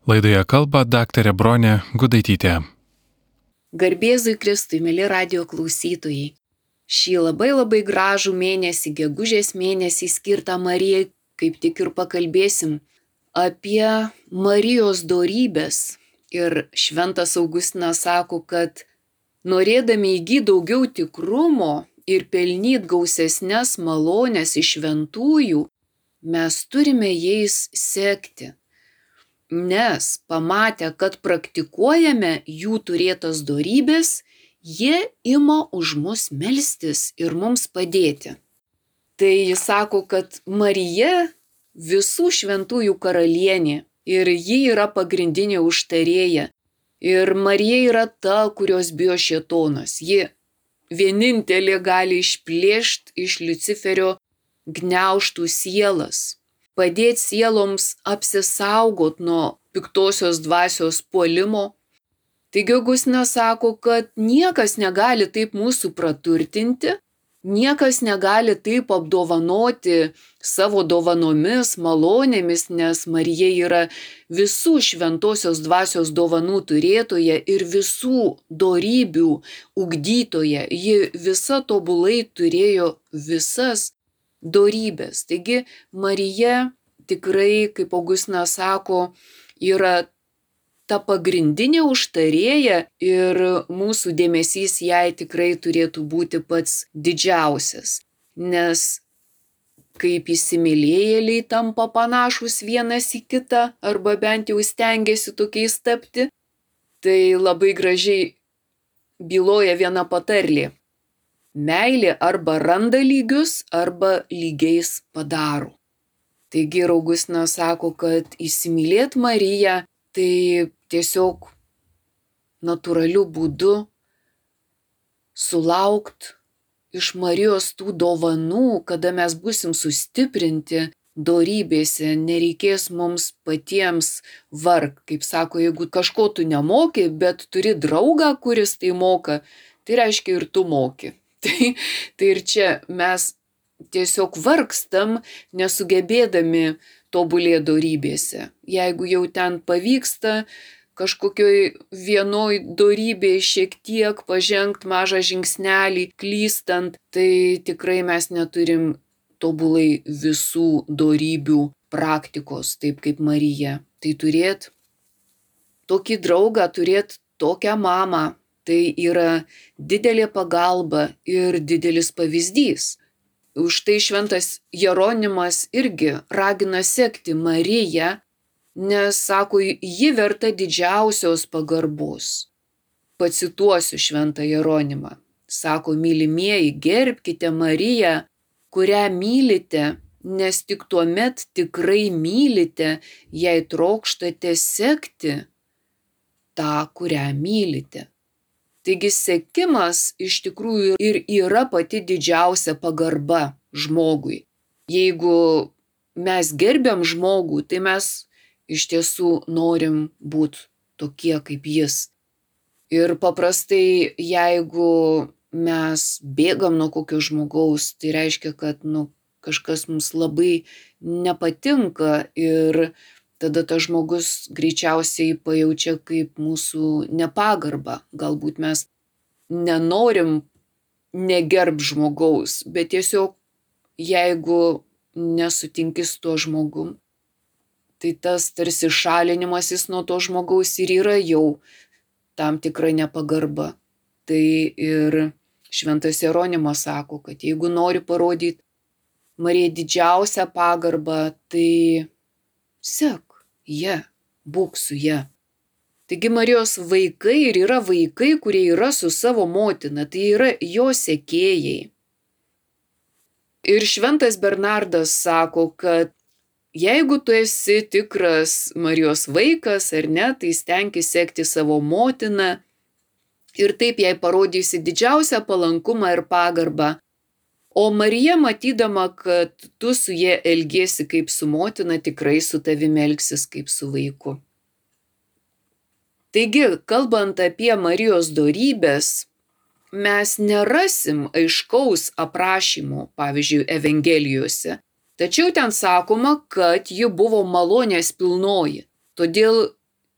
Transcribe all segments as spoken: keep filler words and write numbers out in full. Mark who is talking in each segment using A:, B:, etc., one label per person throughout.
A: Laidoje kalba daktarė Bronė Gudaitytė.
B: Garbėzui Kristui, mėly radijo klausytojai. Šį labai labai gražų mėnesį, gegužės mėnesį skirtą Marijai, kaip tik ir pakalbėsim apie Marijos dorybes. Ir šventas Augustinas sako, kad norėdami įgyti daugiau tikrumo ir pelnyti gausesnes malonės iš šventųjų, mes turime jais sekti. Nes pamatę, kad praktikuojame jų turėtas dorybes, jie ima už mus melstis ir mums padėti. Tai jis sako, kad Marija visų šventųjų karalienė ir ji yra pagrindinė užtarėja. Ir Marija yra ta, kurios bijo šėtonas. Ji vienintelė gali išplėšti iš Liuciferio gniaužtų sielas. Padėti sieloms apsisaugot nuo piktosios dvasios puolimo. Taigi Augustinas sako, kad niekas negali taip mūsų praturtinti, niekas negali taip apdovanoti savo dovanomis, malonėmis, nes Marija yra visų šventosios dvasios dovanų turėtoja ir visų dorybių ugdytoja. Ji visa tobulai turėjo visas dorybės. Taigi Marija tikrai, kaip Augustinas sako, yra ta pagrindinė užtarėja ir mūsų dėmesys jai tikrai turėtų būti pats didžiausias. Nes kaip įsimylėjėliai tampa panašus vienas į kitą, arba bent jau stengiasi tokiais tapti, tai labai gražiai byloja viena patarlė. Meilė arba randa lygius, arba lygiais padaro. Taigi Augustinas sako, kad įsimylėt Mariją tai tiesiog natūraliu būdu sulaukt iš Marijos tų dovanų, kada mes būsim sustiprinti dorybėse, nereikės mums patiems vargt. Kaip sako, jeigu kažko tu nemoki, bet turi draugą, kuris tai moka, tai reiškia ir tu moki. Tai, tai ir čia mes tiesiog vargstam, nesugebėdami tobulėti dorybėse. Jeigu jau ten pavyksta kažkokioj vienoj dorybėje šiek tiek pažengt mažą žingsnelį, klystant, tai tikrai mes neturim tobulai visų dorybių praktikos, taip kaip Marija. Tai turėt tokį draugą, turėt tokią mamą, tai yra didelė pagalba ir didelis pavyzdys. Už tai šventas Jeronimas irgi ragina sekti Mariją, nes, sako, ji verta didžiausios pagarbos. Pacituosiu šventą Jeronimą. Sako, mylimieji, gerbkite Mariją, kurią mylite, nes tik tuomet tikrai mylite, jei trokštate sekti tą, kurią mylite. Taigi sekimas iš tikrųjų ir yra pati didžiausia pagarba žmogui. Jeigu mes gerbiam žmogų, tai mes iš tiesų norim būti tokie kaip jis. Ir paprastai, jeigu mes bėgam nuo kokio žmogaus, tai reiškia, kad nu, kažkas mums labai nepatinka ir tada tas žmogus greičiausiai pajaučia kaip mūsų nepagarbą. Galbūt mes nenorim negerb žmogaus, bet tiesiog jeigu nesutinki su tuo žmogum, tai tas tarsi šalinimasis nuo to žmogaus ir yra jau tam tikra nepagarba. Tai ir šventas Jeronimas sako, kad jeigu nori parodyti Marijai didžiausią pagarbą, tai sek ją, būk su ją. Taigi Marijos vaikai ir yra vaikai, kurie yra su savo motina, tai yra jo sekėjai. Ir šventas Bernardas sako, kad jeigu tu esi tikras Marijos vaikas ar ne, tai stenkis sekti savo motiną ir taip jai parodysi didžiausią palankumą ir pagarbą. O Marija, matydama, kad tu su ja elgiesi kaip su motina, tikrai su tavimi elgsis kaip su vaiku. Taigi, kalbant apie Marijos dorybes, mes nerasim aiškaus aprašymo, pavyzdžiui, Evangelijose. Tačiau ten sakoma, kad ji buvo malonės pilnoji. Todėl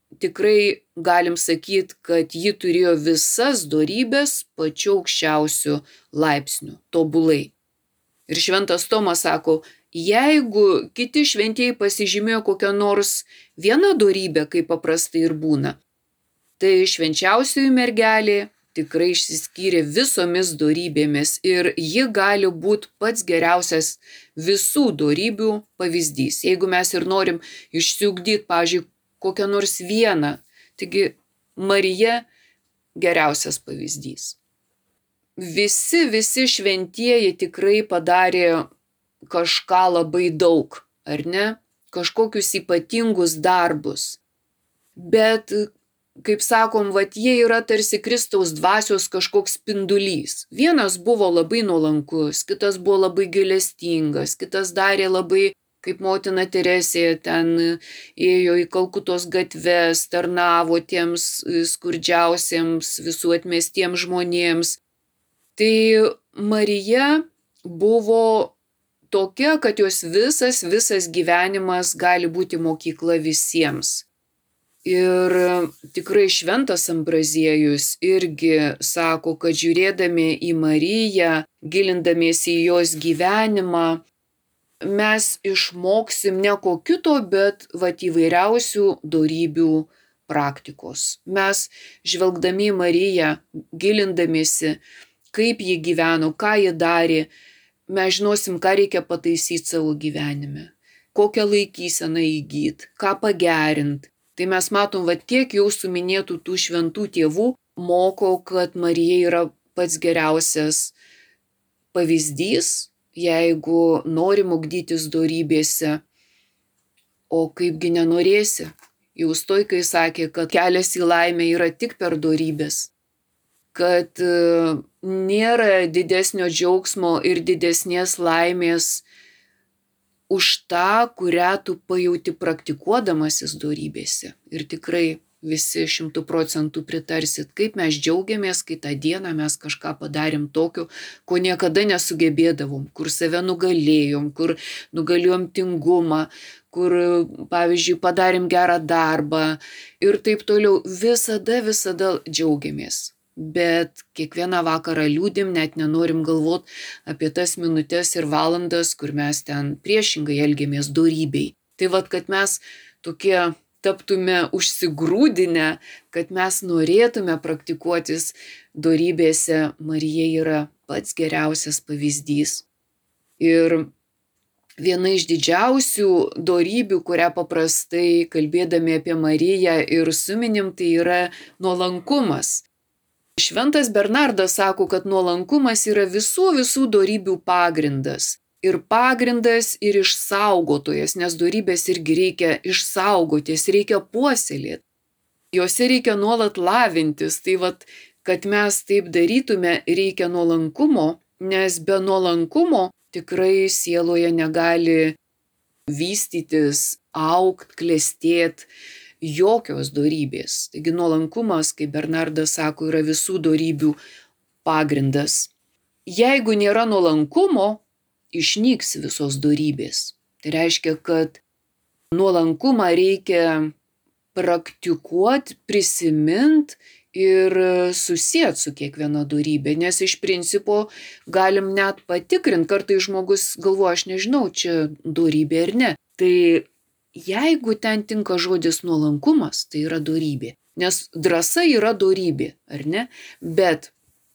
B: tikrai galim sakyti, kad ji turėjo visas dorybės pačiu aukščiausiu laipsniu, tobulai. Ir šventas Tomas sako, jeigu kiti šventieji pasižymėjo kokią nors vieną dorybę, kaip paprastai ir būna, tai švenčiausioji mergelė tikrai išsiskyrė visomis dorybėmis ir ji gali būti pats geriausias visų dorybių pavyzdys. Jeigu mes ir norim išsiugdyti, pavyzdžiui, kokią nors vieną, taigi Marija geriausias pavyzdys. Visi, visi šventieji tikrai padarė kažką labai daug, ar ne? Kažkokius ypatingus darbus. Bet, kaip sakom, vat jie yra tarsi Kristaus dvasios kažkoks spindulys. Vienas buvo labai nuolankus, kitas buvo labai gailestingas, kitas darė labai, kaip motina Teresė, ten ėjo į Kalkutos gatves, tarnavo tiems skurdžiausiems, visų atmestiems žmonėms. Tai Marija buvo tokia, kad jos visas, visas gyvenimas gali būti mokykla visiems. Ir tikrai šventas Ambraziejus irgi sako, kad žiūrėdami į Mariją, gilindamiesi į jos gyvenimą, mes išmoksim ne ko kito, bet vat įvairiausių dorybių praktikos. Mes žvelgdami į Mariją, gilindamiesi, kaip ji gyveno, ką ji darė, mes žinosim, ką reikia pataisyti savo gyvenime, kokią laikyseną įgyti, ką pagerinti. Tai mes matom, va tiek jau suminėtų tų šventų tėvų moko, kad Marija yra pats geriausias pavyzdys, jeigu norim ugdytis dorybėse, o kaipgi nenorėsi. Jau stoikai sakė, kad kelias į laimę yra tik per dorybės, kad nėra didesnio džiaugsmo ir didesnės laimės už tą, kurią tu pajauti praktikuodamasis dorybėse. Ir tikrai visi šimtų procentų pritarsit, kaip mes džiaugiamės, kai tą dieną mes kažką padarėm tokio, ko niekada nesugebėdavom, kur save nugalėjom, kur nugalėjom tingumą, kur, pavyzdžiui, padarėm gerą darbą ir taip toliau. Visada, visada džiaugiamės. Bet kiekvieną vakarą liūdim, net nenorim galvot apie tas minutės ir valandas, kur mes ten priešingai elgiamės dorybei. Tai vat, kad mes tokie taptume užsigrūdinę, kad mes norėtume praktikuotis dorybėse, Marija yra pats geriausias pavyzdys. Ir viena iš didžiausių dorybių, kurią paprastai kalbėdami apie Mariją ir suminim, tai yra nuolankumas. Šventas Bernardas sako, kad nuolankumas yra visų visų dorybių pagrindas. Ir pagrindas, ir išsaugotojas, nes dorybės irgi reikia išsaugotis, reikia puoselėti. Jose reikia nuolat lavintis. Tai vat, kad mes taip darytume, reikia nuolankumo, nes be nuolankumo tikrai sieloje negali vystytis, augt, klestėt jokios dorybės. Taigi nuolankumas, kaip Bernardas sako, yra visų dorybių pagrindas. Jeigu nėra nuolankumo, išnyks visos dorybės. Tai reiškia, kad nuolankumą reikia praktikuoti, prisimint ir susiet su kiekviena dorybė, nes iš principo galim net patikrinti, kartais žmogus galvoja, aš nežinau, čia dorybė ar ne. Tai jeigu ten tinka žodis nuolankumas, tai yra dorybė. Nes drąsa yra dorybė, ar ne? Bet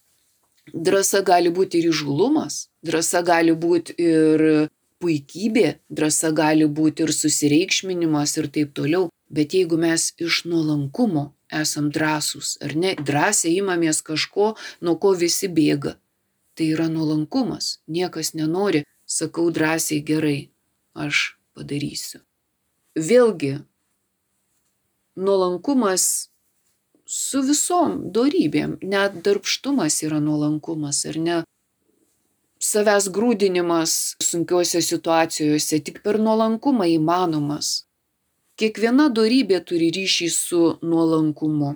B: drąsa gali būti ir įžūlumas, drąsa gali būti ir puikybė, drąsa gali būti ir susireikšminimas ir taip toliau. Bet jeigu mes iš nuolankumo esam drąsūs, ar ne, drąsiai imamės kažko, nuo ko visi bėga, tai yra nuolankumas. Niekas nenori, sakau drąsiai, gerai, aš padarysiu. Vėlgi, nuolankumas su visom dorybėm, net darbštumas yra nuolankumas, ar ne? Savęs grūdinimas sunkiose situacijose tik per nuolankumą įmanomas. Kiekviena dorybė turi ryšį su nuolankumu.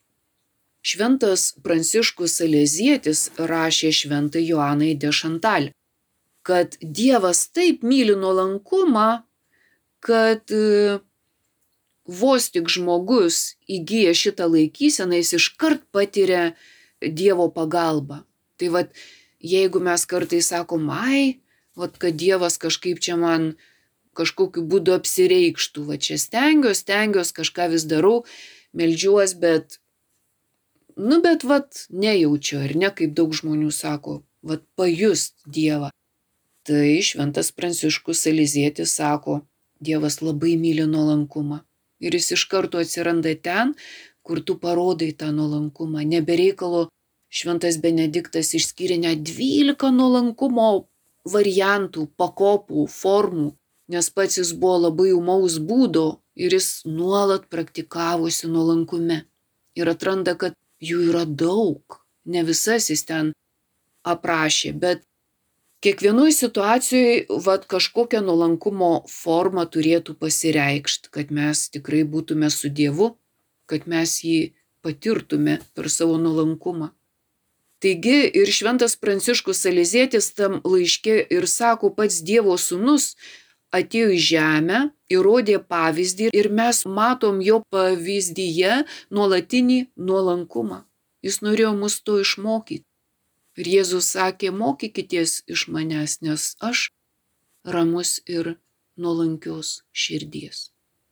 B: Šventas Pranciškus Salezietis rašė šventai Joanai de Chantal, kad Dievas taip myli nuolankumą, kad vos tik žmogus įgyja šitą laikyseną, jis iškart patiria Dievo pagalbą. Tai vat, jeigu mes kartais sakom, ai, vat, kad Dievas kažkaip čia man kažkokiu būdu apsireikštų, va čia stengiuos, stengiuos, kažką vis darau, meldžiuos, bet, nu, bet, vat, nejaučiu, ar ne, kaip daug žmonių sako, vat, pajust Dievą. Tai šventas Pranciškus Salezietis sako, Dievas labai myli nuolankumą. Ir jis iš karto atsiranda ten, kur tu parodai tą nuolankumą. Nebereikalo šventas Benediktas išskyrė net dvylika nuolankumo variantų, pakopų, formų, nes pats jis buvo labai ūmaus būdo ir jis nuolat praktikavosi nuolankume. Ir atranda, kad jų yra daug. Ne visas jis ten aprašė, bet kiekvienoj situacijoje vat, kažkokią nuolankumo formą turėtų pasireikšti, kad mes tikrai būtume su Dievu, kad mes jį patirtume per savo nuolankumą. Taigi ir šventas Pranciškus Salezietis tam laiške ir sako, pats Dievo sūnus atėjo į žemę, įrodė pavyzdį ir mes matom jo pavyzdyje nuolatinį nuolankumą. Jis norėjo mus to išmokyti. Ir Jėzus sakė, mokykitės iš manęs, nes aš ramus ir nuolankios širdies.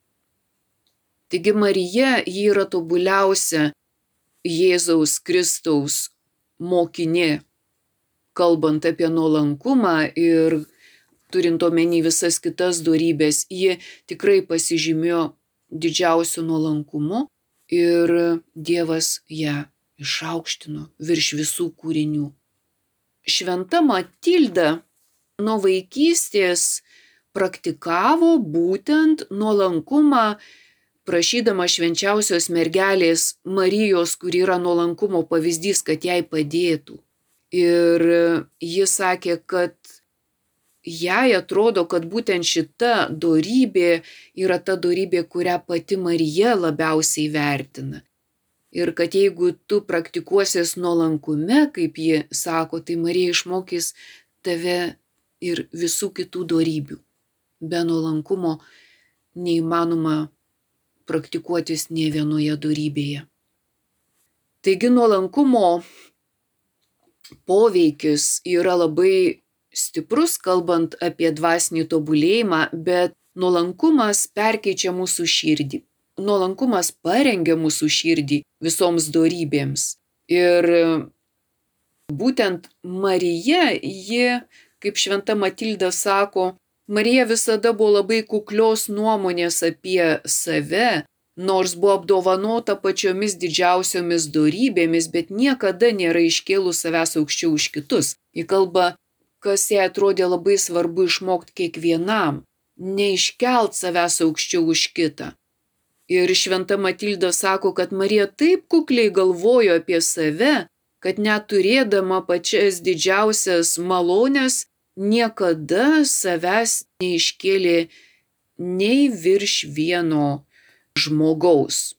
B: Taigi Marija, ji yra tobuliausia Jėzaus Kristaus mokinė, kalbant apie nuolankumą ir turint omeny visas kitas dorybės, ji tikrai pasižymėjo didžiausiu nuolankumu ir Dievas ją išaukštino virš visų kūrinių. Šventa Matilda nuo vaikystės praktikavo būtent nuolankumą, prašydama švenčiausios mergelės Marijos, kuri yra nuolankumo pavyzdys, kad jai padėtų. Ir ji sakė, kad jai atrodo, kad būtent šita dorybė yra ta dorybė, kurią pati Marija labiausiai vertina. Ir kad jeigu tu praktikuosies nuolankume, kaip ji sako, tai Marija išmokys tave ir visų kitų dorybių. Be nuolankumo neįmanoma praktikuotis nė vienoje dorybėje. Taigi nuolankumo poveikis yra labai stiprus, kalbant apie dvasinį tobulėjimą, bet nuolankumas perkeičia mūsų širdį. Nuolankumas parengia mūsų širdį visoms dorybėms. Ir būtent Marija, ji, kaip šventa Matilda sako, Marija visada buvo labai kuklios nuomonės apie save, nors buvo apdovanota pačiomis didžiausiomis dorybėmis, bet niekada nėra iškėlus savęs aukščiau už kitus. Ji kalba, kas jai atrodė labai svarbu išmokti kiekvienam, neiškelt savęs aukščiau už kitą. Ir šventa Matilda sako, kad Marija taip kukliai galvojo apie save, kad net turėdama pačias didžiausias malones, niekada savęs neiškėlė nei virš vieno žmogaus.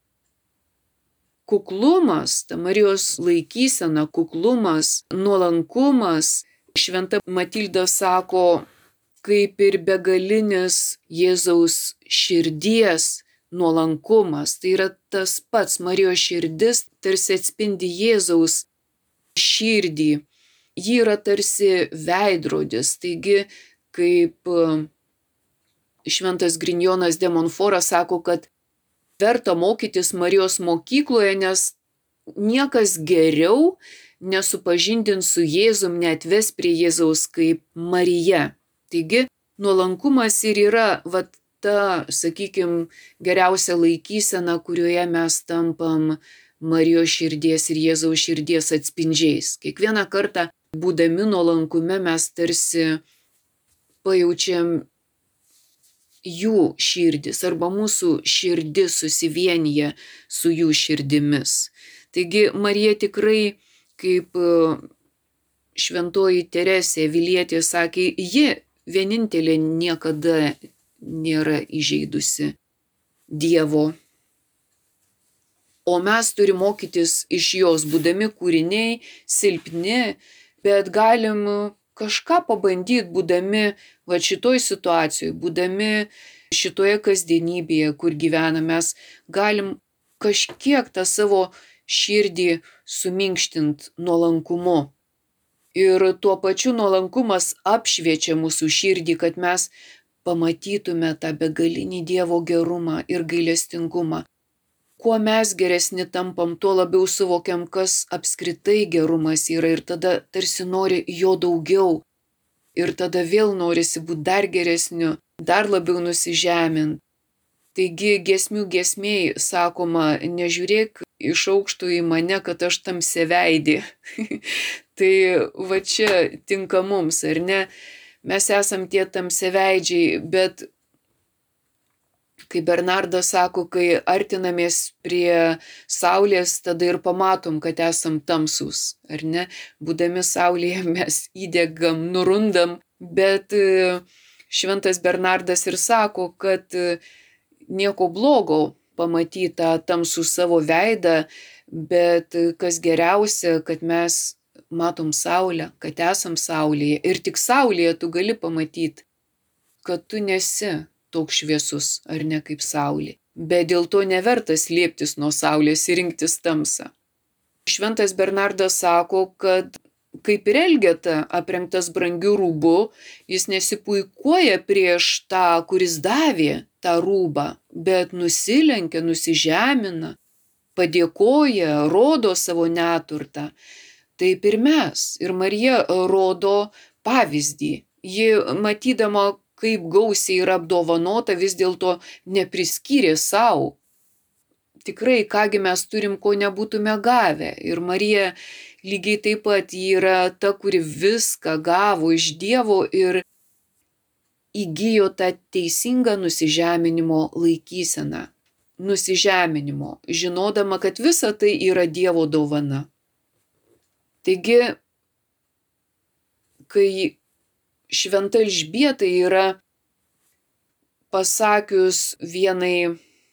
B: Kuklumas, ta Marijos laikysena, kuklumas, nuolankumas, šventa Matilda sako, kaip ir begalinis Jėzaus širdies nuolankumas. Tai yra tas pats, Marijos širdis tarsi atspindi Jėzaus širdį. Ji yra tarsi veidrodis, taigi kaip šventas Grignonas de Montfortas sako, kad verta mokytis Marijos mokykloje, nes niekas geriau nesupažindins su Jėzum, neatves prie Jėzaus kaip Marija. Taigi nuolankumas ir yra vat, ta, sakykime, geriausia laikysena, kurioje mes tampam Marijos širdies ir Jėzaus širdies atspindžiais. Kiekvieną kartą būdami nuolankume mes tarsi pajaučiam jų širdis arba mūsų širdis susivienyje su jų širdimis. Taigi Marija tikrai, kaip šventoji Teresė Avilietė sakė, ji vienintelė niekada nėra įžeidusi Dievo. O mes turime mokytis iš jos, būdami kūriniai, silpni, bet galim kažką pabandyti, būdami va šitoj situacijoje, būdami šitoje kasdienybėje, kur gyvename, mes galim kažkiek tą savo širdį suminkštint nuolankumu. Ir tuo pačiu nuolankumas apšviečia mūsų širdį, kad mes pamatytume tą begalinį Dievo gerumą ir gailestingumą. Kuo mes geresni tampam, tuo labiau suvokiam, kas apskritai gerumas yra, ir tada tarsi nori jo daugiau. Ir tada vėl norisi būti dar geresniu, dar labiau nusižemint. Taigi giesmių giesmėj sakoma, nežiūrėk iš aukšto į mane, kad aš tamsiaveidį. Tai va čia tinka mums, ar ne? Mes esam tie tamsiaveidžiai, bet kai Bernardas sako, kai artinamės prie saulės, tada ir pamatom, kad esam tamsūs, ar ne? Būdami saulėje mes įdegam, nurundam, bet šventas Bernardas ir sako, kad nieko blogo pamatyti tą tamsų savo veidą, bet kas geriausia, kad mes matom saulę, kad esam saulėje. Ir tik saulėje tu gali pamatyti, kad tu nesi toks šviesus, ar ne kaip saulė. Bet dėl to neverta slėptis nuo saulės ir rinktis tamsą. Šventas Bernardas sako, kad kaip ir Elgeta aprengtas brangiu rūbu, jis nesipuikuoja prieš tą, kuris davė tą rūbą, bet nusilenkia, nusižemina, padėkoja, rodo savo neturtą. Taip ir mes. Ir Marija rodo pavyzdį. Ji, matydama, kaip gausiai yra apdovanota, vis dėlto nepriskyrė savo. Tikrai, kągi mes turim, ko nebūtume gavę. Ir Marija lygiai taip pat yra ta, kuri viską gavo iš Dievo ir įgijo tą teisingą nusižeminimo laikyseną. Nusižeminimo, žinodama, kad visa tai yra Dievo dovana. Taigi, kai šventa Elžbieta yra pasakius vienai,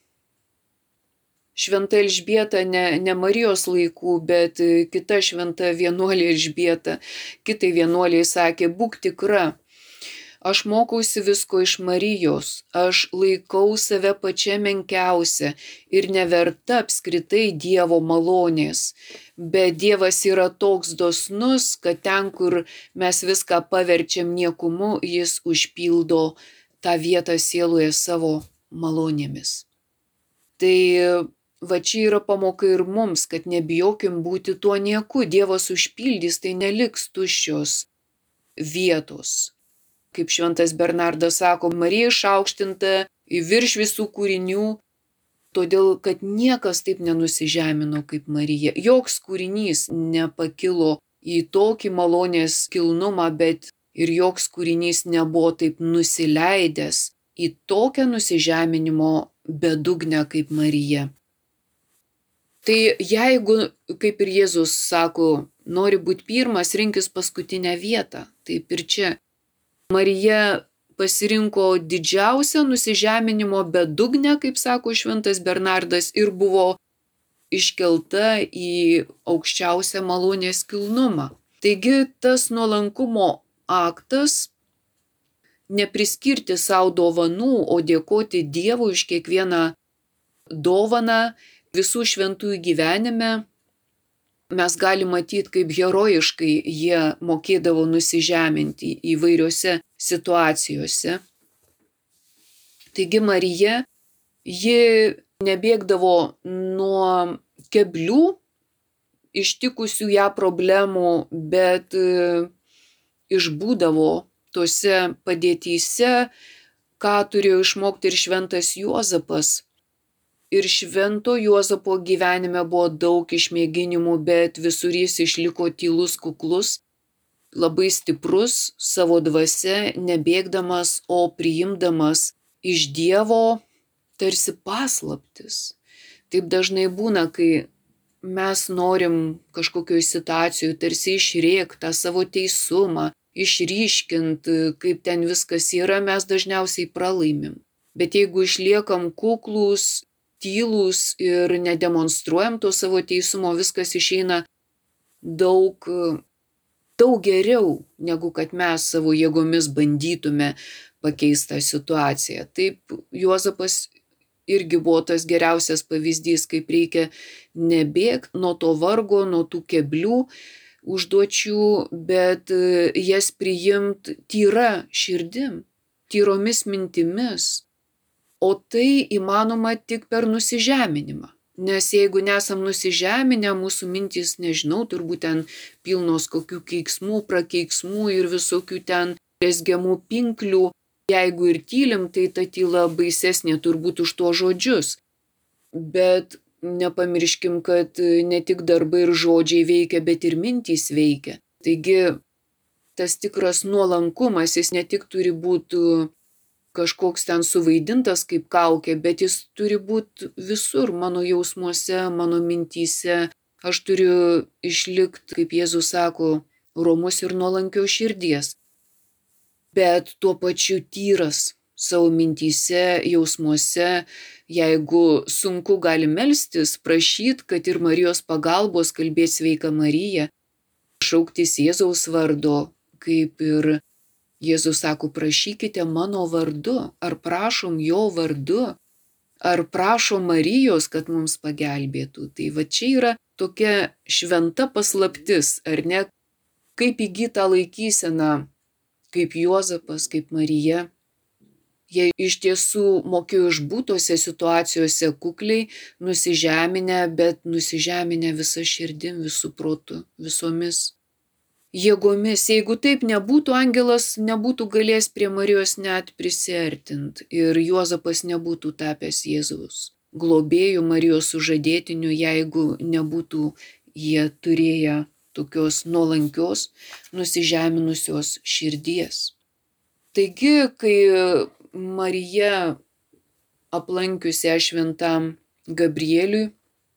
B: šventa Elžbieta ne, ne Marijos laikų, bet kita šventa vienuolė Elžbieta, kitai vienuoliai sakė, būk tikra, aš mokausi visko iš Marijos, aš laikau save pačia menkiausia ir neverta apskritai Dievo malonės. Bet Dievas yra toks dosnus, kad ten, kur mes viską paverčiam niekumu, jis užpildo tą vietą sieloje savo malonėmis. Tai va čia yra pamoka ir mums, kad nebijokim būti tuo nieku. Dievas užpildys, tai neliks tuščios vietos. Kaip šventas Bernardas sako, Marija išaukštinta į virš visų kūrinių, todėl, kad niekas taip nenusižemino kaip Marija. Joks kūrinys nepakilo į tokį malonės kilnumą, bet ir joks kūrinys nebuvo taip nusileidęs į tokią nusižeminimo bedugnę kaip Marija. Tai jeigu, kaip ir Jėzus sako, nori būti pirmas, rinkis paskutinę vietą, taip ir čia. Marija pasirinko didžiausią nusižeminimo bedugnę, kaip sako šventas Bernardas, ir buvo iškelta į aukščiausią malonės kilnumą. Taigi tas nuolankumo aktas nepriskirti savo dovanų, o dėkoti Dievui už kiekvieną dovaną visų šventųjų gyvenime. Mes galime matyti, kaip herojiškai jie mokėdavo nusižeminti įvairiose situacijose. Taigi Marija, ji nebėgdavo nuo keblių, ištikusių ją problemų, bet išbūdavo tose padėtyse, ką turėjo išmokti ir šventas Juozapas. Ir švento Juozapo gyvenime buvo daug išmėginimų, bet visur jis išliko tylus, kuklus, labai stiprus savo dvasia, nebėgdamas, o priimdamas iš Dievo tarsi paslaptis. Taip dažnai būna, kai mes norim kažkokioje situacijoje tarsi išrėkti tą savo teisumą, išryškinti, kaip ten viskas yra, mes dažniausiai pralaimim. Bet jeigu išliekam kuklūs, tylūs ir nedemonstruojam to savo teisumo, viskas išeina daug daug geriau, negu kad mes savo jėgomis bandytume pakeis tą situaciją. Taip Juozapas irgi buvo tas geriausias pavyzdys, kaip reikia nebėgti nuo to vargo, nuo tų keblių užduočių, bet jas priimt tyra širdim, tyromis mintimis. O tai įmanoma tik per nusižeminimą. Nes jeigu nesam nusižeminę, mūsų mintys, nežinau, turbūt ten pilnos kokių keiksmų, prakeiksmų ir visokių ten rezgiamų pinklių. Jeigu ir tylim, tai ta tyla baisesnė turbūt už to žodžius. Bet nepamirškim, kad ne tik darbai ir žodžiai veikia, bet ir mintys veikia. Taigi tas tikras nuolankumas, jis ne tik turi būti kažkoks ten suvaidintas kaip kaukė, bet jis turi būti visur, mano jausmuose, mano mintyse. Aš turiu išlikti, kaip Jėzus sako, romus ir nuolankios širdies. Bet tuo pačiu tyras savo mintyse, jausmuose. Jeigu sunku, gali melstis, prašyti, kad ir Marijos pagalbos, kalbėti sveika Marija, šauktis Jėzaus vardo, kaip ir Jėzus sako, prašykite mano vardu, ar prašom jo vardu, ar prašom Marijos, kad mums pagelbėtų. Tai va čia yra tokia šventa paslaptis, ar ne, kaip įgyta laikysena, kaip Juozapas, kaip Marija. Jie iš tiesų mokėjo išbūtose situacijose kukliai, nusižeminę, bet nusižeminę visą širdim, visų protų, visomis jėgomis. Jeigu taip nebūtų, angelas nebūtų galėjęs prie Marijos net prisiartinti ir Juozapas nebūtų tapęs Jėzaus globėjų, Marijos sužadėtiniu, jeigu nebūtų jie turėję tokios nuolankios, nusižeminusios širdies. Taigi, kai Marija aplankiusi šventam Gabrieliui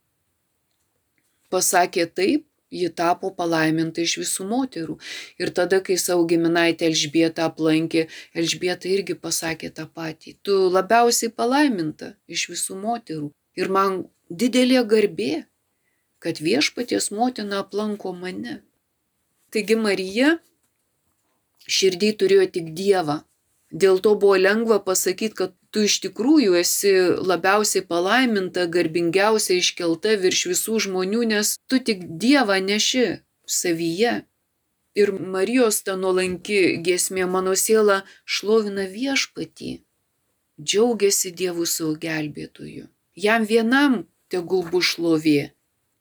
B: pasakė taip, ji tapo palaiminta iš visų moterų. Ir tada, kai savo giminaitę Elžbietą aplankė, Elžbieta irgi pasakė tą patį. Tu labiausiai palaiminta iš visų moterų. Ir man didelė garbė, kad Viešpaties motina aplanko mane. Taigi Marija širdį turėjo tik Dievą. Dėl to buvo lengva pasakyti, kad tu iš tikrųjų esi labiausiai palaiminta, garbingiausia iškelta virš visų žmonių, nes tu tik Dievą neši savyje. Ir Marijos ta nuolanki giesmė, mano siela šlovina Viešpatį, džiaugiasi Dievu savo gelbėtoju. Jam vienam tegul bus šlovė.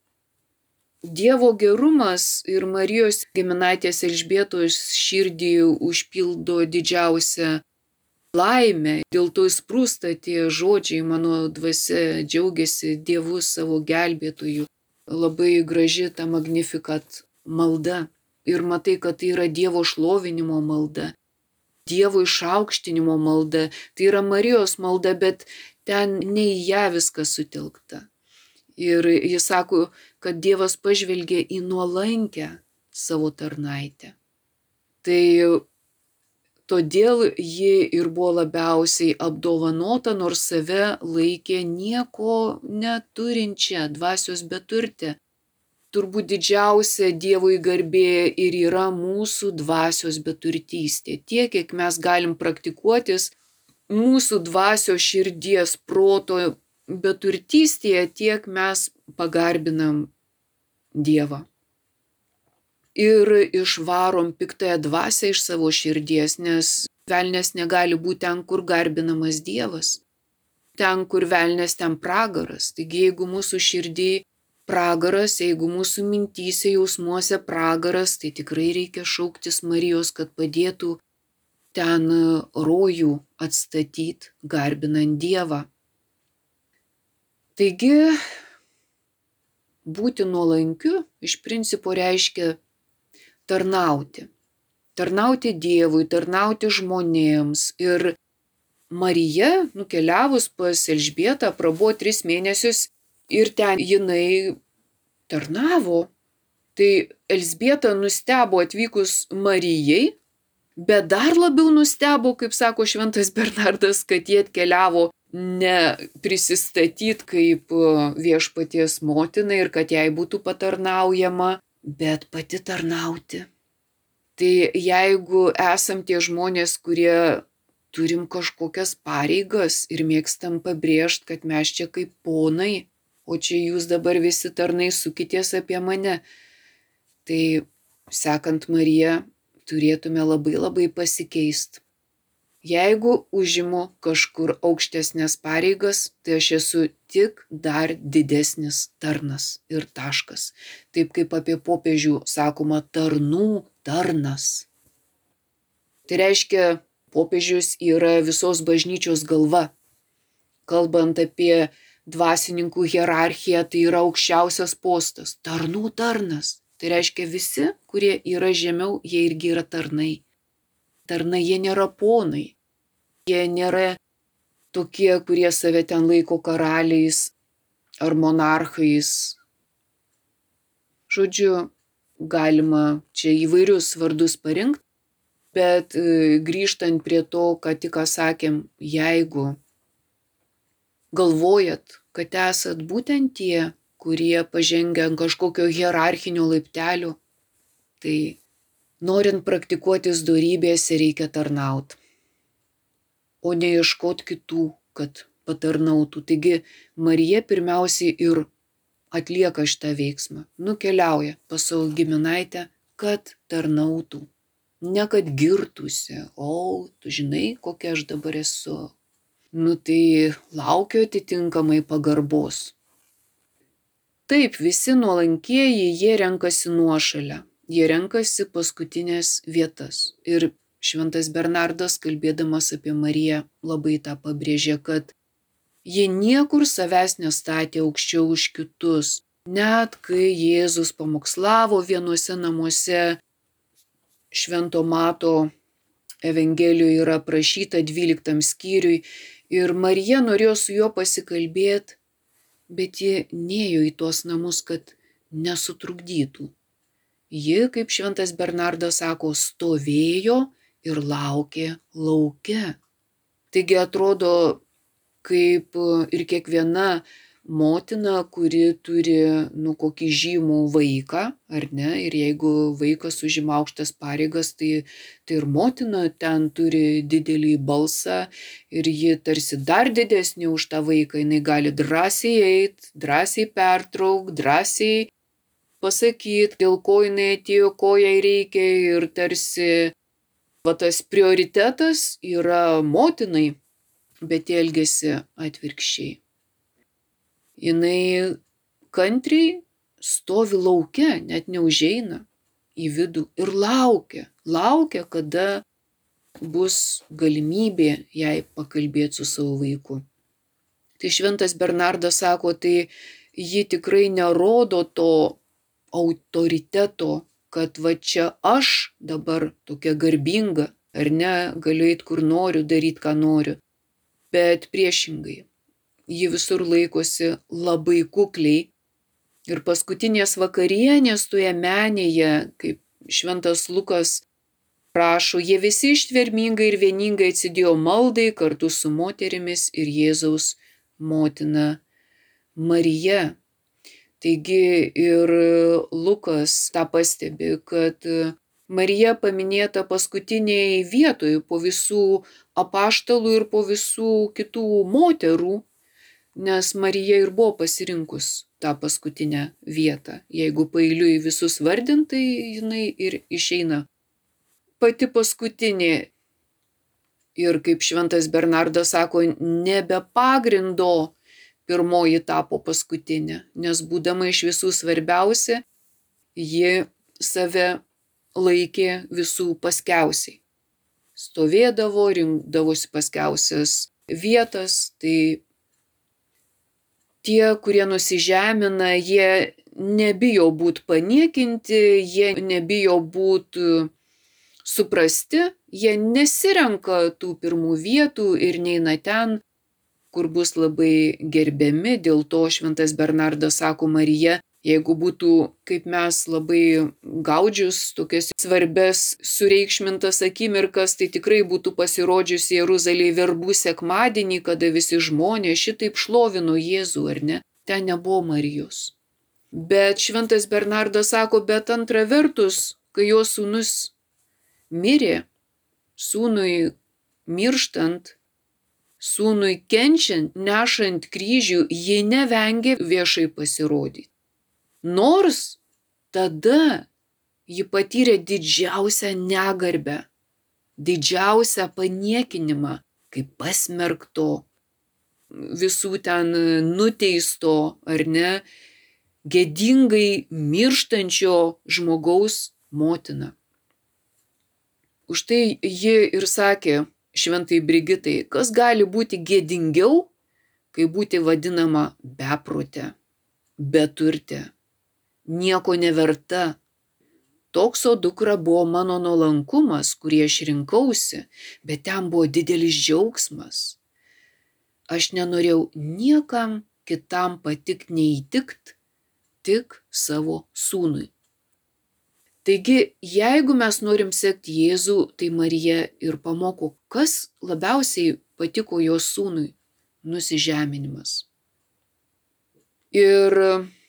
B: Dievo gerumas ir Marijos giminaitės Elžbietos širdį užpildo didžiausią laimę. Dėl to įsprūsta tie žodžiai, mano dvasia džiaugiasi Dievu savo gelbėtoju. Labai graži ta Magnificat malda. Ir matai, kad tai yra Dievo šlovinimo malda, Dievo išaukštinimo malda. Tai yra Marijos malda, bet ten ne į ją viskas sutelkta. Ir jis sako, kad Dievas pažvelgė į nuolankę savo tarnaitę. Tai todėl ji ir buvo labiausiai apdovanota, nors save laikė nieko neturinčią, dvasios beturtę. Turbūt didžiausia Dievui garbė ir yra mūsų dvasios beturtystė. Tiek, kiek mes galim praktikuotis mūsų dvasios širdies proto beturtystėje, tiek mes pagarbinam Dievą. Ir išvarom piktąją dvasią iš savo širdies, nes velnias negali būti ten, kur garbinamas Dievas. Ten, kur velnias, ten pragaras. Taigi, jeigu mūsų širdį pragaras, jeigu mūsų mintyse, jausmuose pragaras, tai tikrai reikia šauktis Marijos, kad padėtų ten rojų atstatyti, garbinant Dievą. Taigi, būti nuolankiu iš principo reiškia tarnauti. Tarnauti Dievui, tarnauti žmonėms. Ir Marija, nukeliavus pas Elžbietą, prabuvo tris mėnesius ir ten jinai tarnavo. Tai Elžbieta nustebo atvykus Marijai, bet dar labiau nustebo, kaip sako šventas Bernardas, kad jie atkeliavo ne prisistatyti kaip Viešpaties motina ir kad jai būtų patarnaujama, bet pati tarnauti. Tai jeigu esam tie žmonės, kurie turim kažkokias pareigas ir mėgstam pabrėžti, kad mes čia kaip ponai, o čia jūs dabar visi tarnai sukitės apie mane. Tai sekant Mariją turėtume labai labai pasikeisti. Jeigu užimu kažkur aukštesnės pareigas, tai aš esu tik dar didesnis tarnas ir taškas. Taip kaip apie popiežių sakoma tarnų tarnas. Tai reiškia, popiežius yra visos bažnyčios galva. Kalbant apie dvasininkų hierarchiją, tai yra aukščiausias postas, tarnų tarnas. Tai reiškia, visi, kurie yra žemiau, jie irgi yra tarnai. Tarnai jie nėra ponai. Jie nėra tokie, kurie save ten laiko karaliais ar monarchais. Žodžiu, galima čia įvairius vardus parinkti, bet grįžtant prie to, ką tik ką sakėm, jeigu galvojat, kad esat būtent tie, kurie pažengia ant kažkokio hierarchinio laiptelio, tai norint praktikuotis dorybėse reikia tarnaut, o ne ieškot kitų, kad patarnautų. Taigi Marija pirmiausiai ir atlieka šitą veiksmą, nukeliauja pas savo giminaitę, kad tarnautų, ne kad girtųsi, o tu žinai, kokia aš dabar esu. Nu tai laukiu atitinkamai pagarbos. Taip, visi nuolankieji, jie renkasi nuošalę, jie renkasi paskutinės vietas. Ir šventas Bernardas, kalbėdamas apie Mariją, labai tą pabrėžė, kad ji niekur savęs nestatė aukščiau už kitus. Net kai Jėzus pamokslavo vienuose namuose, Švento Mato Evangelijoje yra aprašyta dvyliktam skyriui, ir Marija norėjo su juo pasikalbėti, bet ji nėjo į tuos namus, kad nesutrukdytų. Ji, kaip šventas Bernardas sako, stovėjo ir laukė lauke. Taigi atrodo, kaip ir kiekviena motina, kuri turi nu, kokį žymų vaiką, ar ne, ir jeigu vaikas užima aukštas pareigas, tai, tai ir motina ten turi didelį balsą ir ji tarsi dar didesnė už tą vaiką, jinai gali drąsiai eiti, drąsiai pertraukti, drąsiai pasakyti, dėl ko jinai atėjo, ko jai reikia, ir tarsi va, tas prioritetas yra motinai, bet elgiasi atvirkščiai. Jinai kantriai stovi lauke, net neužeina į vidų ir laukia, laukia, kada bus galimybė jai pakalbėti su savo vaiku. Tai šventas Bernardas sako, tai ji tikrai nerodo to autoriteto, kad va čia aš dabar tokia garbinga, ar ne, galiu eiti kur noriu, daryti ką noriu, bet priešingai. Ji visur laikosi labai kukliai ir paskutinės vakarienės toje menėje, kaip šventas Lukas rašo, jie visi ištvermingai ir vieningai atsidėjo maldai kartu su moterimis ir Jėzaus motina Marija. Taigi ir Lukas tą pastebi, kad Marija paminėta paskutiniai vietoje po visų apaštalų ir po visų kitų moterų, nes Marija ir buvo pasirinkus tą paskutinę vietą. Jeigu paeiliui visus vardintai, jinai ir išeina pati paskutinė. Ir kaip šventas Bernardas sako, nebe pagrindo pirmoji tapo paskutinė, nes būdama iš visų svarbiausia, ji save laikė visų paskiausiai. Stovėdavo, rinkdavosi paskiausias vietas, tai tie, kurie nusižemina, jie nebijo būti paniekinti, jie nebijo būti suprasti, jie nesirenka tų pirmų vietų ir neina ten, kur bus labai gerbiami. Dėl to šventas Bernardas sako, Marija, jeigu būtų kaip mes labai gaudžius tokias svarbes sureikšmintas akimirkas, tai tikrai būtų pasirodžiusi Jeruzalėje verbų sekmadienį, kada visi žmonės šitaip šlovino Jėzų, ar ne? Ten nebuvo Marijos. Bet šventas Bernardas sako, bet antra vertus, kai jo sūnus mirė, sūnui mirštant, sūnui kenčiant, nešant kryžių, ji nevengė viešai pasirodyti. Nors tada ji patyrė didžiausią negarbę, didžiausią paniekinimą, kaip pasmerkto, visų ten nuteisto, ar ne, gėdingai mirštančio žmogaus motina. Už tai ji ir sakė šventai Brigitai, kas gali būti gėdingiau, kai būti vadinama beprotė, beturtė, nieko neverta. Toks, o dukra, buvo mano nuolankumas, kurį aš rinkausi, bet ten buvo didelis džiaugsmas. Aš nenorėjau niekam kitam patikt, neįtikt, tik savo sūnui. Taigi, jeigu mes norim sekti Jėzų, tai Marija ir pamoko, kas labiausiai patiko jos sūnui – nusižeminimas. Ir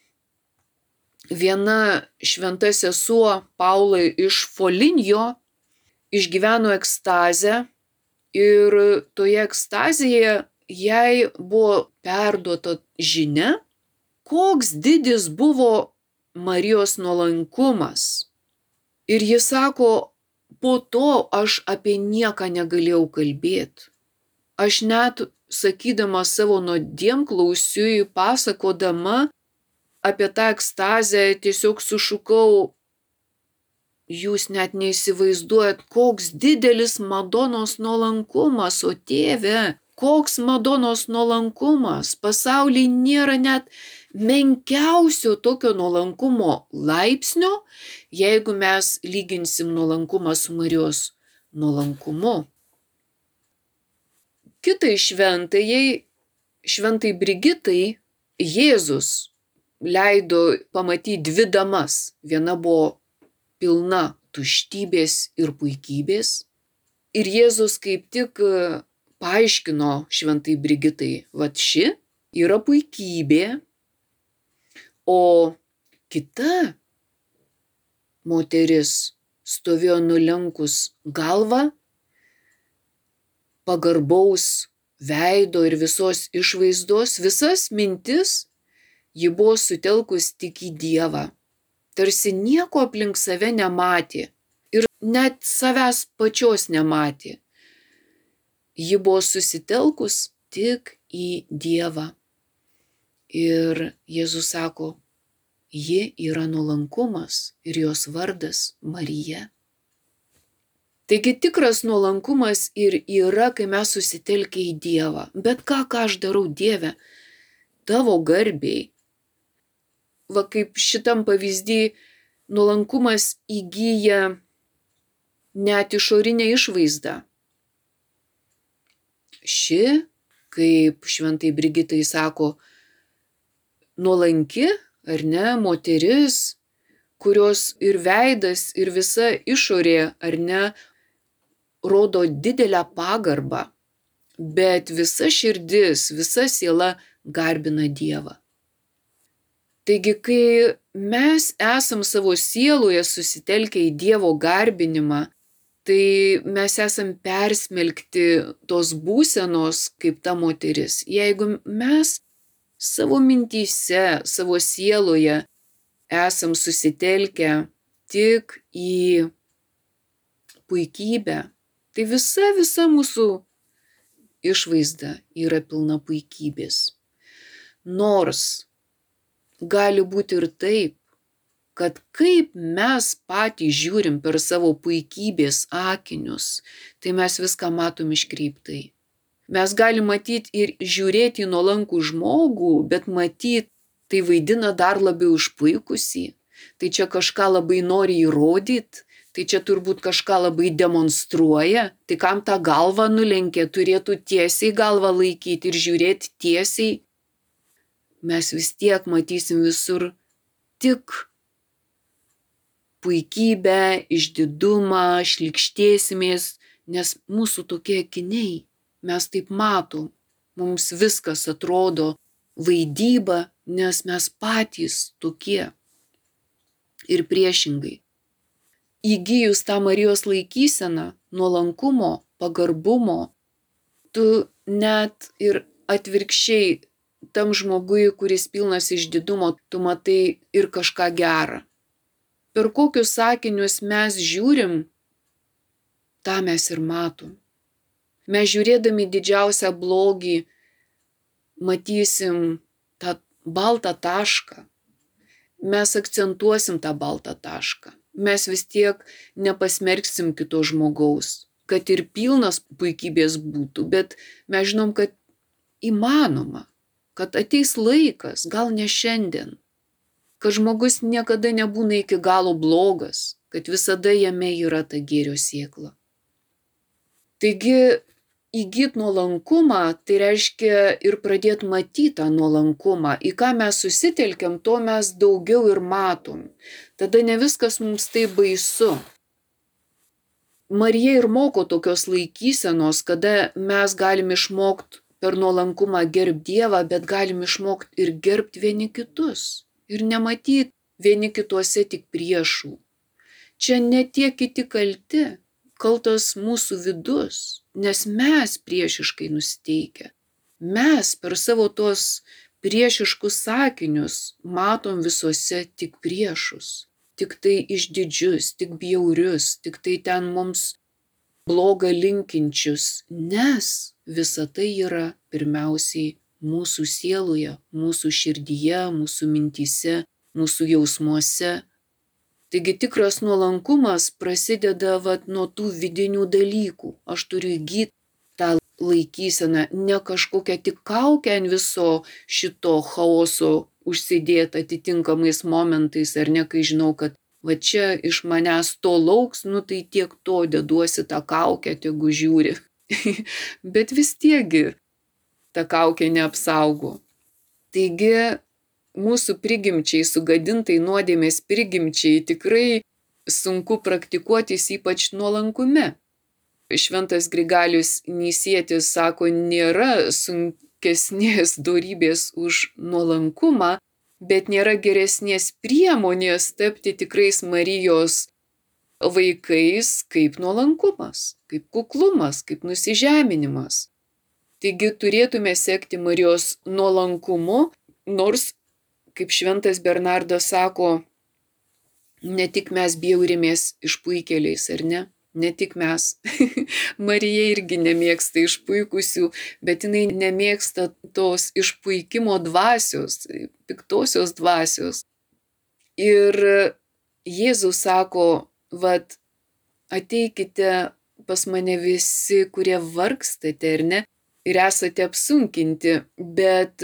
B: viena šventa sesuo Paula iš Foligno išgyveno ekstazę ir toje ekstazėje jai buvo perduota žinia, koks didis buvo Marijos nuolankumas. Ir ji sako, po to aš apie nieką negalėjau kalbėti. Aš net, sakydama savo nuodėmklausiui, pasakodama apie tą ekstazę, tiesiog sušukau, jūs net neįsivaizduojat, koks didelis Madonos nuolankumas, o tėve, koks Madonos nuolankumas. Pasaulyje nėra net menkiausio tokio nuolankumo laipsnio, jeigu mes lyginsim nuolankumą su Marijos nuolankumu. Kitai šventajai, šventai Brigitai, Jėzus leido pamatyti dvi damas. Viena buvo pilna tuštybės ir puikybės. Ir Jėzus kaip tik paaiškino šventai Brigitai, vat ši yra puikybė, o kita moteris stovėjo nulenkus galvą, pagarbaus veido ir visos išvaizdos, visas mintis ji buvo sutelkus tik į Dievą. Tarsi nieko aplink save nematė ir net savęs pačios nematė. Ji buvo susitelkus tik į Dievą. Ir Jėzus sako, ji yra nuolankumas ir jos vardas Marija. Taigi tikras nuolankumas ir yra, kai mes susitelkę į Dievą. Bet ką, ką aš darau, Dieve, tavo garbei. Va kaip šitam pavyzdį, nuolankumas įgyja net išorinę išvaizdą. Ši, kaip šventai Brigitai sako, nuolanki, ar ne, moteris, kurios ir veidas, ir visa išorė, ar ne, rodo didelę pagarbą, bet visa širdis, visa siela garbina Dievą. Taigi, kai mes esam savo sieloje susitelkę į Dievo garbinimą, tai mes esam persmelkti tos būsenos kaip ta moteris. Jeigu mes savo mintyse, savo sieloje esam susitelkę tik į puikybę, tai visa, visa mūsų išvaizda yra pilna puikybės. Nors gali būti ir taip, kad kaip mes patys žiūrim per savo puikybės akinius, tai mes viską matom iškreiptai. Mes galim matyti ir žiūrėti į nuolankų žmogų, bet matyti tai vaidina dar labiau išpuikusį. Tai čia kažką labai nori įrodyti, tai čia turbūt kažką labai demonstruoja. Tai kam tą galvą nulenkė, turėtų tiesiai galvą laikyti ir žiūrėti tiesiai. Mes vis tiek matysim visur tik puikybę, išdidumą, šlykštėsimės, nes mūsų tokie akiniai. Mes taip matom, mums viskas atrodo vaidyba, nes mes patys tokie. Ir priešingai. Įgijus tą Marijos laikyseną, nuolankumo, pagarbumo, tu net ir atvirkščiai tam žmogui, kuris pilnas išdidumo, tu matai ir kažką gerą. Per kokius sakinius mes žiūrim, tą mes ir matom. Mes žiūrėdami didžiausią blogį matysim tą baltą tašką. Mes akcentuosim tą baltą tašką. Mes vis tiek nepasmerksim kito žmogaus, kad ir pilnas puikybės būtų, bet mes žinom, kad įmanoma, kad ateis laikas, gal ne šiandien, kad žmogus niekada nebūna iki galo blogas, kad visada jame yra ta gėrio sėkla. Taigi, įgyt nuolankumą, tai reiškia ir pradėti matyti tą nuolankumą. Į ką mes susitelkiam, to mes daugiau ir matom. Tada ne viskas mums taip baisu. Marija ir moko tokios laikysenos, kada mes galim išmokti per nuolankumą gerbti Dievą, bet galim išmokti ir gerbti vieni kitus. Ir nematyti vieni kituose tik priešų. Čia ne tie kiti kalti. Kaltas mūsų vidus, nes mes priešiškai nusiteikę. Mes per savo tos priešiškus sakinius matom visuose tik priešus, tik tai išdidžius, tik bjaurius, tik tai ten mums blogą linkinčius, nes visa tai yra pirmiausiai mūsų sieloje, mūsų širdyje, mūsų mintyse, mūsų jausmuose. Taigi tikras nuolankumas prasideda vat, nuo tų vidinių dalykų. Aš turiu įgyti tą laikyseną, ne kažkokią tik kaukę ant viso šito chaoso užsidėti atitinkamais momentais, ar ne, kai žinau, kad va čia iš manęs to lauks, nu tai tiek to deduosi tą kaukę, tegu žiūri. Bet vis tiekgi ta kaukė neapsaugo. Taigi, mūsų prigimčiai, sugadintai nuodėmės prigimčiai tikrai sunku praktikuotis ypač nuolankume. Šventas Grigalius Nysietis sako, nėra sunkesnės dorybės už nuolankumą, bet nėra geresnės priemonės tapti tikrais Marijos vaikais kaip nuolankumas, kaip kuklumas, kaip nusižeminimas. Taigi turėtume sekti Marijos nuolankumu, nors kaip šventas Bernardas sako, ne tik mes bjaurimės išpuikėliais, ar ne? Ne tik mes. Marija irgi nemėgsta išpuikusių, bet jinai nemėgsta tos išpuikimo dvasios, piktosios dvasios. Ir Jėzus sako, vat, ateikite pas mane visi, kurie vargstate, ar ne? Ir esate apsunkinti, bet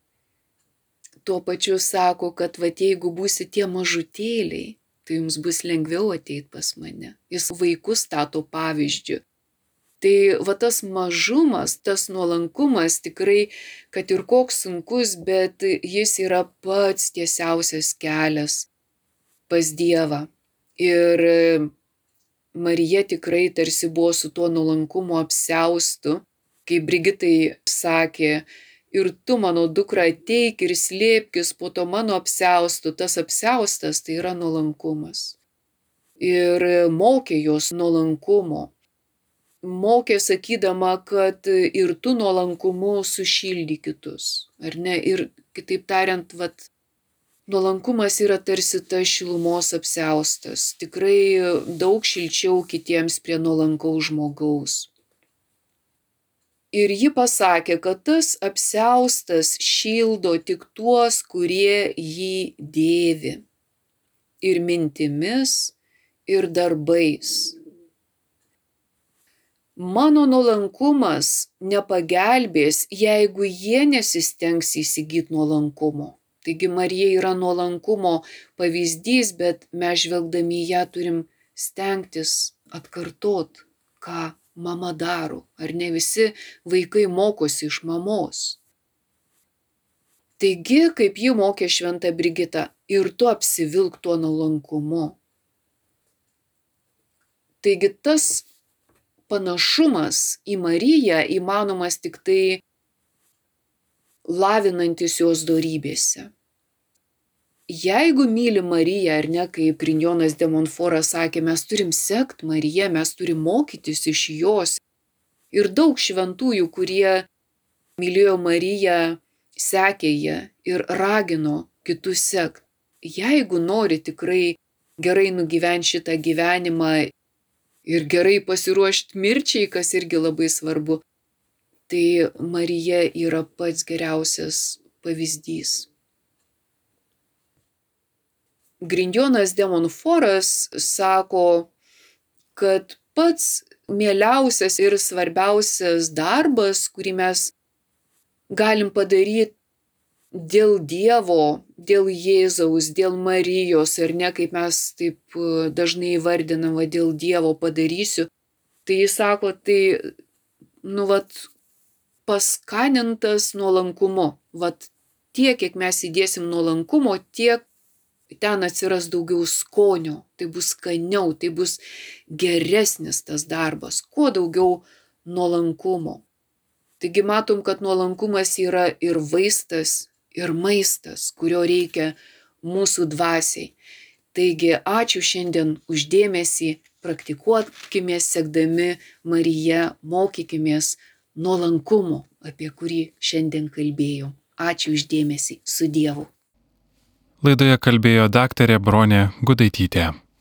B: tuo pačiu sako, kad vat, jeigu būsi tie mažutėliai, tai jums bus lengviau ateiti pas mane. Jis vaikus stato pavyzdžiu. Tai va tas mažumas, tas nuolankumas tikrai, kad ir koks sunkus, bet jis yra pats tiesiausias kelias pas Dievą. Ir Marija tikrai tarsi buvo su tuo nuolankumu apsiaustu, kai Brigitai sakė, ir tu, mano dukra, ateik ir slėpkis po to mano apsiaustu. Tas apsiaustas tai yra nuolankumas. Ir mokė jos nuolankumo. Mokė sakydama, kad ir tu nuolankumu sušildyk kitus. Ar ne? Ir kitaip tariant, vat, nuolankumas yra tarsi tas šilumos apsiaustas. Tikrai daug šilčiau kitiems prie nuolankaus žmogaus. Ir ji pasakė, kad tas apsiaustas šildo tik tuos, kurie jį dėvi. Ir mintimis, ir darbais. Mano nuolankumas nepagelbės, jeigu jie nesistengs įsigyti nuolankumo. Taigi Marija yra nuolankumo pavyzdys, bet mes žvelgdami ją turim stengtis atkartot, ką mama daro, ar ne visi vaikai mokosi iš mamos. Taigi, kaip ji mokė šventą Brigitą, ir tu apsivilk tuo nuolankumu. Taigi tas panašumas į Mariją įmanomas tik tai lavinantis jos dorybėse. Jeigu myli Mariją, ar ne, kaip Grignonas de Montfortas sakė, mes turim sekt Mariją, mes turim mokytis iš jos. Ir daug šventųjų, kurie mylėjo Mariją, sekė ją ir ragino kitus sekt. Jeigu nori tikrai gerai nugyventi šitą gyvenimą ir gerai pasiruošti mirčiai, kas irgi labai svarbu, tai Marija yra pats geriausias pavyzdys. Grindjonas de Montforas sako, kad pats mieliausias ir svarbiausias darbas, kurį mes galim padaryti dėl Dievo, dėl Jėzaus, dėl Marijos, ir ne kaip mes taip dažnai įvardinam, va, dėl Dievo padarysiu, tai jis sako, tai, nu, vat, paskanintas nuolankumu. Vat tiek, kiek mes įdėsim nuolankumo, tiek ten atsiras daugiau skonio, tai bus skaniau, tai bus geresnis tas darbas, kuo daugiau nuolankumo. Taigi matom, kad nuolankumas yra ir vaistas, ir maistas, kurio reikia mūsų dvasiai. Taigi ačiū šiandien už dėmesį, praktikuokimės sekdami Mariją, mokykimės nuolankumo, apie kurį šiandien kalbėjau. Ačiū už dėmesį, su Dievu.
A: Laidoje kalbėjo daktarė Bronė Gudaitytė.